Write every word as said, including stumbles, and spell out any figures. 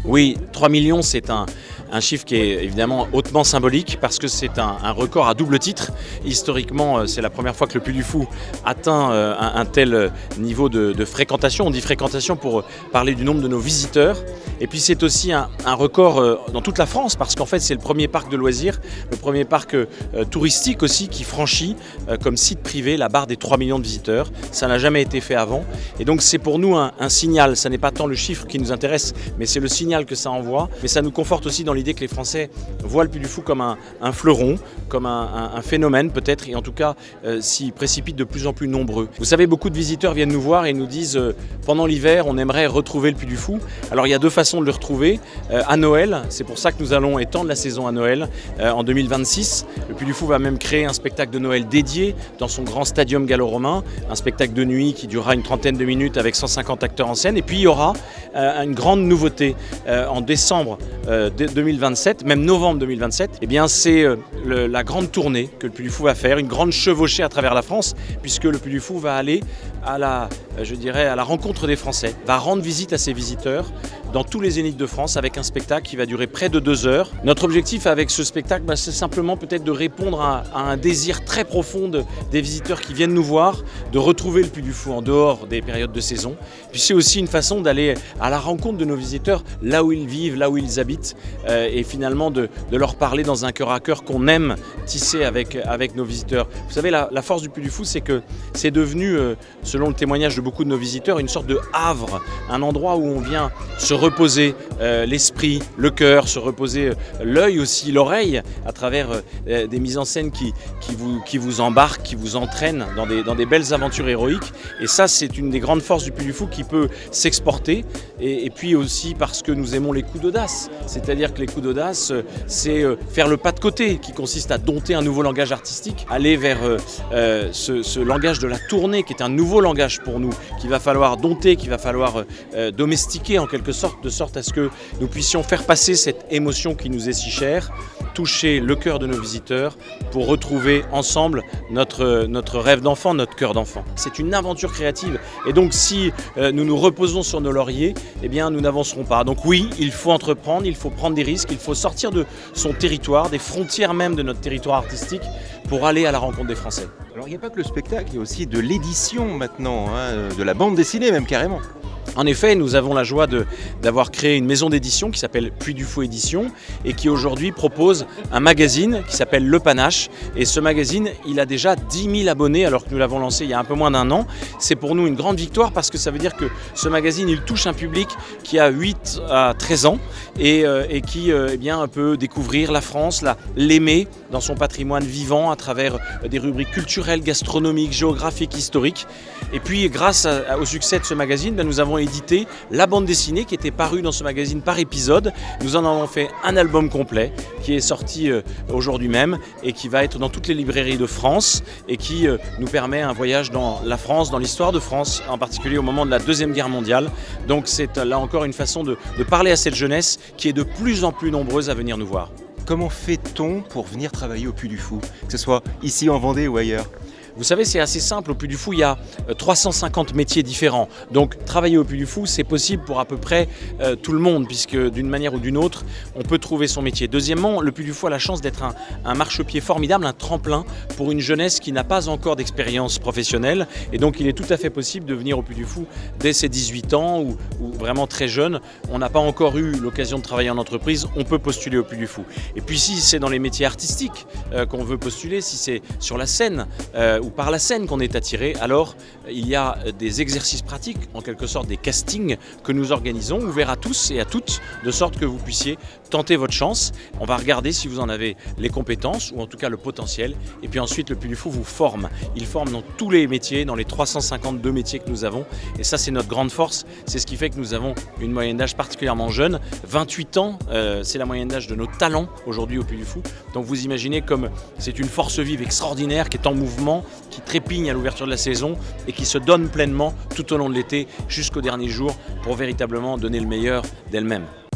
Oui, trois millions, c'est un, un chiffre qui est évidemment hautement symbolique parce que c'est un, un record à double titre. Historiquement, c'est la première fois que le Puy du Fou atteint un, un tel niveau de, de fréquentation. On dit fréquentation pour parler du nombre de nos visiteurs. Et puis c'est aussi un, un record dans toute la France parce qu'en fait c'est le premier parc de loisirs, le premier parc euh, touristique aussi qui franchit euh, comme site privé la barre des trois millions de visiteurs. Ça n'a jamais été fait avant. Et donc c'est pour nous un, un signal. Ça n'est pas tant le chiffre qui nous intéresse, mais c'est le signal que ça envoie. Mais ça nous conforte aussi dans l'idée que les Français voient le Puy du Fou comme un, un fleuron, comme un, un, un phénomène peut-être, et en tout cas euh, s'y précipitent de plus en plus nombreux. Vous savez, beaucoup de visiteurs viennent nous voir et nous disent euh, pendant l'hiver, on aimerait retrouver le Puy du Fou. Alors il y a deux façons de le retrouver. Euh, à Noël, c'est pour ça que nous allons étendre la saison à Noël euh, en deux mille vingt-six. Le Puy du Fou va même créer un spectacle de Noël dédié dans son grand stadium gallo-romain, un spectacle de nuit qui durera une trentaine de minutes avec cent cinquante acteurs en scène. Et puis il y aura euh, une grande nouveauté euh, en décembre euh, deux mille vingt-sept, même novembre deux mille vingt-sept. Eh bien c'est euh, le, la grande tournée que le Puy du Fou va faire, une grande chevauchée à travers la France, puisque le Puy du Fou va aller à la, je dirais, à la rencontre des Français, va rendre visite à ses visiteurs dans tous les zéniths de France avec un spectacle qui va durer près de deux heures. Notre objectif avec ce spectacle, bah, c'est simplement peut-être de répondre à, à un désir très profond de, des visiteurs qui viennent nous voir, de retrouver le Puy du Fou en dehors des périodes de saison. Puis c'est aussi une façon d'aller à la rencontre de nos visiteurs là où ils vivent, là où ils habitent, euh, et finalement de, de leur parler dans un cœur à cœur qu'on aime tisser avec, avec nos visiteurs. Vous savez, la, la force du Puy du Fou, c'est que c'est devenu, euh, selon le témoignage de beaucoup de nos visiteurs, une sorte de havre, un endroit où on vient se reposer euh, l'esprit, le cœur, se reposer euh, l'œil aussi, l'oreille, à travers euh, des mises en scène qui, qui, vous, qui vous embarquent, qui vous entraînent dans des, dans des belles aventures héroïques. Et ça, c'est une des grandes forces du Puy du Fou qui peut s'exporter. Et, et puis aussi parce que nous aimons les coups d'audace. C'est-à-dire que les coups d'audace, euh, c'est euh, faire le pas de côté, qui consiste à dompter un nouveau langage artistique, aller vers euh, euh, ce, ce langage de la tournée, qui est un nouveau langage pour nous, qu'il va falloir dompter, qu'il va falloir euh, domestiquer en quelque sorte, de sorte à ce que nous puissions faire passer cette émotion qui nous est si chère, toucher le cœur de nos visiteurs pour retrouver ensemble notre, notre rêve d'enfant, notre cœur d'enfant. C'est une aventure créative et donc si euh, nous nous reposons sur nos lauriers, eh bien nous n'avancerons pas. Donc oui, il faut entreprendre, il faut prendre des risques, il faut sortir de son territoire, des frontières même de notre territoire artistique pour aller à la rencontre des Français. Alors il n'y a pas que le spectacle, il y a aussi de l'édition maintenant, hein, de la bande dessinée même carrément. En effet, nous avons la joie de, d'avoir créé une maison d'édition qui s'appelle Puy du Fou Édition et qui aujourd'hui propose un magazine qui s'appelle Le Panache. Et ce magazine, il a déjà dix mille abonnés alors que nous l'avons lancé il y a un peu moins d'un an. C'est pour nous une grande victoire parce que ça veut dire que ce magazine, il touche un public qui a huit à treize ans et, euh, et qui euh, eh bien, peut découvrir la France, la, l'aimer dans son patrimoine vivant à travers des rubriques culturelles, gastronomiques, géographiques, historiques. Et puis grâce à, au succès de ce magazine, ben, nous avons édité la bande dessinée qui était parue dans ce magazine par épisode. Nous en avons fait un album complet qui est sorti euh, aujourd'hui même et qui va être dans toutes les librairies de France et qui euh, nous permet un voyage dans la France, dans l'histoire de France, en particulier au moment de la Deuxième Guerre mondiale. Donc c'est là encore une façon de, de parler à cette jeunesse qui est de plus en plus nombreuse à venir nous voir. Comment fait-on pour venir travailler au Puy du Fou, que ce soit ici en Vendée ou ailleurs ? Vous savez, c'est assez simple. Au Puy du Fou, il y a trois cent cinquante métiers différents. Donc, travailler au Puy du Fou, c'est possible pour à peu près euh, tout le monde, puisque d'une manière ou d'une autre, on peut trouver son métier. Deuxièmement, le Puy du Fou a la chance d'être un, un marchepied formidable, un tremplin pour une jeunesse qui n'a pas encore d'expérience professionnelle. Et donc, il est tout à fait possible de venir au Puy du Fou dès ses dix-huit ans ou, ou vraiment très jeune. On n'a pas encore eu l'occasion de travailler en entreprise, on peut postuler au Puy du Fou. Et puis, si c'est dans les métiers artistiques euh, qu'on veut postuler, si c'est sur la scène, euh, ou par la scène qu'on est attiré, alors il y a des exercices pratiques, en quelque sorte des castings que nous organisons, ouverts à tous et à toutes, de sorte que vous puissiez tenter votre chance. On va regarder si vous en avez les compétences ou en tout cas le potentiel. Et puis ensuite, le Puy du Fou vous forme. Il forme dans tous les métiers, dans les trois cent cinquante-deux métiers que nous avons. Et ça, c'est notre grande force. C'est ce qui fait que nous avons une moyenne d'âge particulièrement jeune. vingt-huit ans, euh, c'est la moyenne d'âge de nos talents aujourd'hui au Puy du Fou. Donc vous imaginez comme c'est une force vive extraordinaire qui est en mouvement, qui trépigne à l'ouverture de la saison et qui se donne pleinement tout au long de l'été jusqu'au dernier jour pour véritablement donner le meilleur d'elle-même.